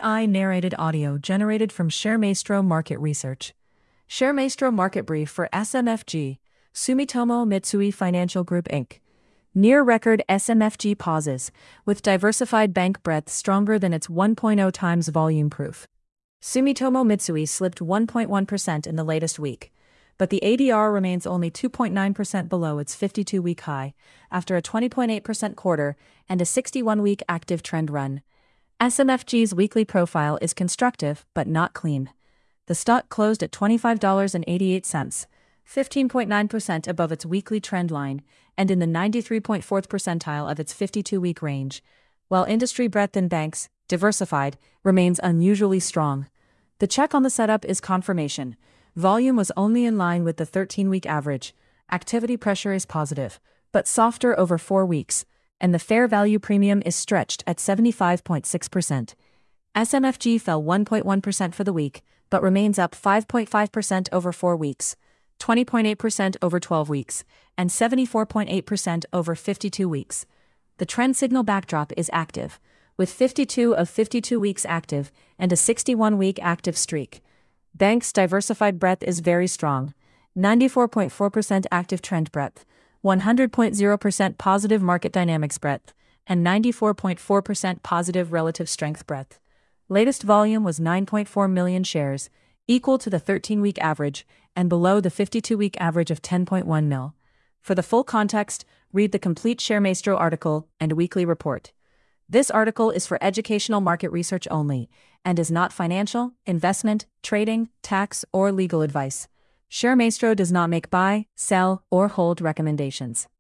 AI-narrated audio generated from ShareMaestro Market Research. ShareMaestro Market Brief for SMFG, Sumitomo Mitsui Financial Group Inc. Near-record SMFG pauses, with diversified bank breadth stronger than its 1.0 times volume proof. Sumitomo Mitsui slipped 1.1% in the latest week, but the ADR remains only 2.9% below its 52-week high, after a 20.8% quarter and a 61-week active trend run. SMFG's weekly profile is constructive but not clean. The stock closed at $25.88, 15.9% above its weekly trend line and in the 93.4th percentile of its 52-week range, while industry breadth in banks, diversified, remains unusually strong. The check on the setup is confirmation. Volume was only in line with the 13-week average. Activity pressure is positive, but softer over 4 weeks, and the fair value premium is stretched at 75.6%. SMFG fell 1.1% for the week, but remains up 5.5% over 4 weeks, 20.8% over 12 weeks, and 74.8% over 52 weeks. The trend signal backdrop is active, with 52 of 52 weeks active and a 61-week active streak. Banks' diversified breadth is very strong, 94.4% active trend breadth, 100.0% positive market dynamics breadth, and 94.4% positive relative strength breadth. Latest volume was 9.4 million shares, equal to the 13-week average and below the 52-week average of 10.1 mil. For the full context, read the complete ShareMaestro article and weekly report. This article is for educational market research only and is not financial, investment, trading, tax, or legal advice. ShareMaestro does not make buy, sell, or hold recommendations.